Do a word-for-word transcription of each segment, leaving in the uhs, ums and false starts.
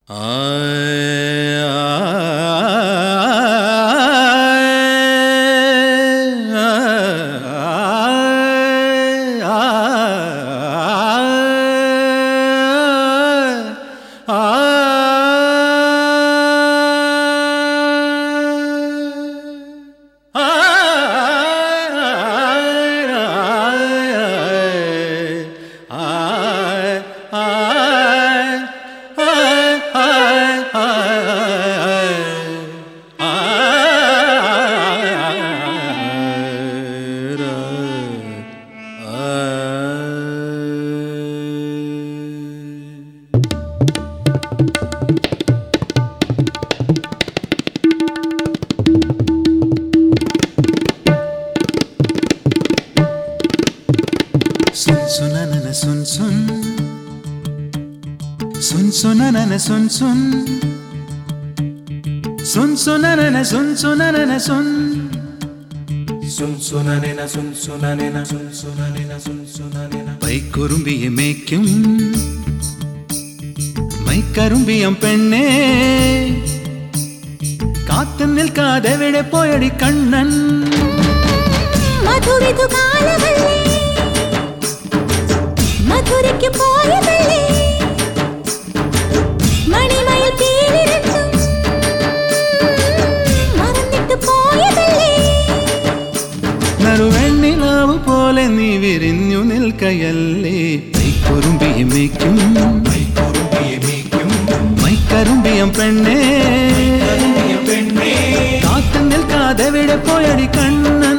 Sun sun sun sunanana sun sun sun sunanana sun sunanana sun sun sunanena sun sunanena sun sunanena sun sunanena പൈക്കുറുമ്പിയെ മേയ്ക്കും മൈക്കറുമ്പിയം പെണ്ണേ കാത്തു നിൽക്കാതെ എവിടെ പോയടി കണ്ണൻ മധുവിധു കാലവല്ലേ മധുരയ്ക്ക് പോയതല്ലേ മണിമയിൽ തീരിരണ്ടും മറന്നിട്ട് പോയതല്ലേ നറുവെണ്ണിലാവു പോലെ നീ വിരിഞ്ഞു നിൽക്കയല്ലേ പൈക്കുറുമ്പിയെ മേയ്ക്കും മൈക്കറുമ്പിയം പെണ്ണേ കാത്തു നിൽക്കാതെ എവിടെ പോയടി കണ്ണൻ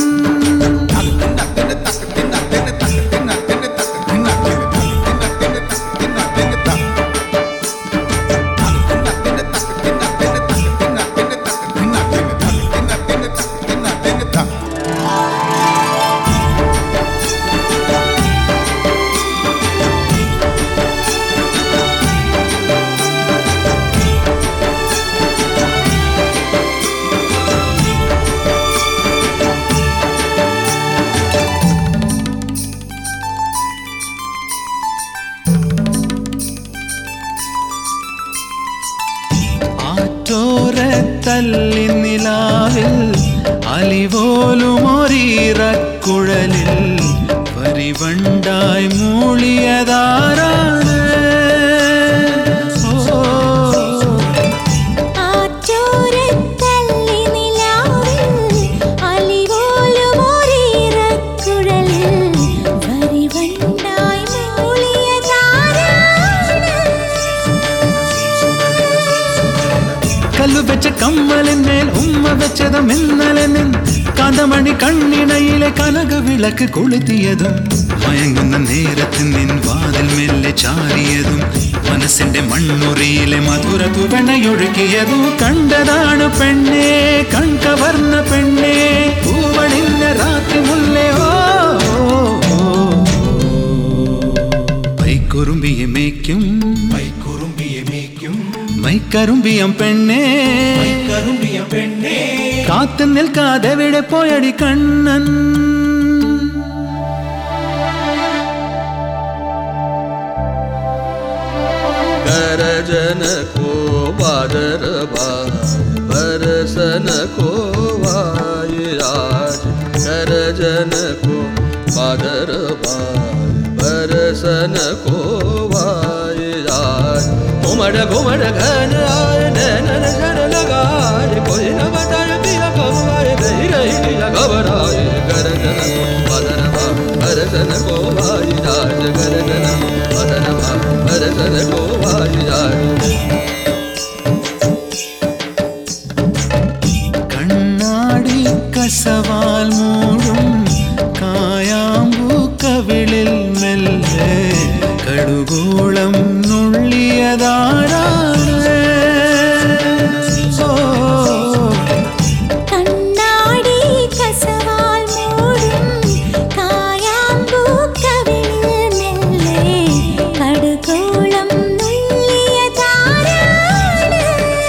തല്ലി നിലാവിൽ അലിപോലുമൊരീറക്കുഴലിൽ പരിവണ്ടായി മൂളിയതാരാണ് കല്ലു വെച്ച കമ്മലിന്മേൽ ഉമ്മ വെച്ചതും ഇന്നലെ നിൻ കാന്തമണി കണ്ണിണയിലെ കനക വിളക്ക് കൊളുത്തിയതും മയങ്ങുന്ന നേരത്തിൽ നിൻ വാതിൽ മെല്ലെ ചാരിയതും മനസ്സിന്റെ മണ്ണുറിയിലെ മധുര തുവണയൊഴുകിയതും കണ്ടതാണ് പെണ്ണേ കൺകവർന്ന പെണ്ണേ പൂവണിഞ്ഞ രാത്രി മുല്ലേ ഓ പൈക്കുറുമ്പിയെ മേയ്ക്കും മൈക്കറുമ്പിയം പെണ്ണേ മൈക്കറുമ്പിയം പെണ്ണേ കാത്തു നിൽക്കാതെ എവിടെ പോയടി കണ്ണൻ ഗരജന കോ ബാദര ബരസന കോ വായരാജ ഗരജന കോ ബാദര बरसन को वायराज घुमड़ घुमड़ घन आए नैनन झर लगाए कोई न बताए पिया कब आए रही रही दिया घबराए गरजन को बदरवा बरसन को वायराज गरजन बदरवा बरसन को वायराज കണ്ണാടി കസവാൽ മൂടും കായാമ്പൂ കവിളിൽ മെല്ലെ കടുകോളം നുള്ളിയതാരാണ് കണ്ണാടി കസവാൽ മൂടും കായാമ്പൂ കവിളിൽ മെല്ലെ കടുകോളം നുള്ളിയതാരാണ്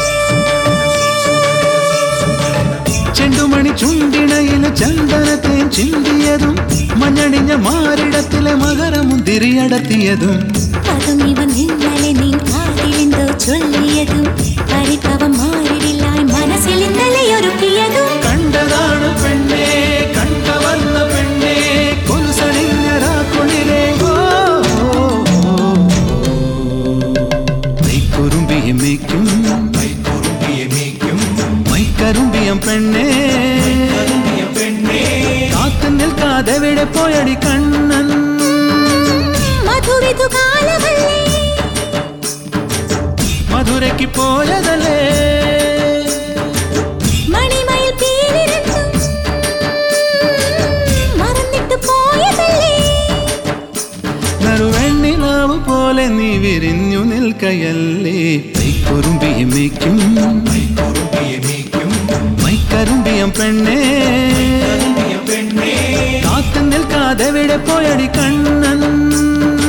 ചെണ്ടുമണി ചുണ്ടിണയിലെ ചന്ദനത്തെ ചിന്തിയതും മഞ്ഞണിഞ്ഞ മാറിടത്തിലെ മകരമുന്തിരിയടത്തിയതും അതും ഇവ നിന്നലെ നീ കാതിലെന്തോ ചൊല്ലിയതും പരിഭവം മാറിയില്ലായി മനസ്സിൽ ഇന്നലെ ഒരുക്കിയതും കണ്ടതാണ് പെണ്ണേ കണ്ടവന്ന പെണ്ണേ കൊലുസണിഞ്ഞരാക്കുളിരേ മൈക്കുറുമ്പിയെ മേയ്ക്കും മൈക്കുറുമ്പിയെ മേയ്ക്കും മൈക്കരുമ്പിയം പെണ്ണേ കരുമ്പിയ പെണ്ണേ കാത്തു നിൽക്കാതെ എവിടെ പോയടി കണ്ണൻ മധുവിധു കാലമല്ലേ മധുരയ്ക്ക് പോയതല്ലേ മണിമയിൽ പീലിരണ്ടും മറന്നിട്ട് പോയതല്ലേ നറുവെണ്ണിലാവ് പോലെ നീ വിരിഞ്ഞു നിൽക്കയല്ലേ മൈക്കുറുമ്പിയെ മേയ്ക്കും മൈക്കുറുമ്പിയെ മേയ്ക്കും മൈക്കരുമ്പിയം പെണ്ണേ കരുമ്പിയ പെണ്ണേ കാത്തു നിൽക്കാതെ എവിടെ പോയടി കണ്ണൻ